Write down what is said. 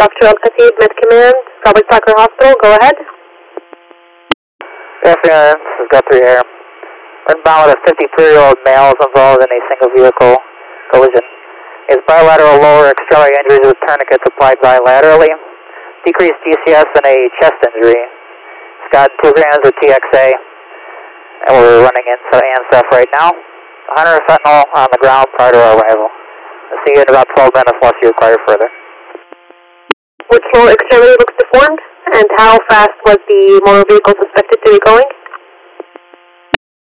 Dr. Abdassid, Med Command, Robert Parker Hospital, go ahead. Good afternoon, this is Guthrie here. We're inbound with a 53-year-old male is involved in a single vehicle collision. His bilateral lower extremity injuries with tourniquets applied bilaterally. Decreased GCS and a chest injury. He's got 2 grams of TXA, and we're running in ANSF right now. 100 fentanyl on the ground prior to our arrival. I'll see you in about 12 minutes unless you require further. Which lower extremity looks deformed? And how fast was the motor vehicle suspected to be going?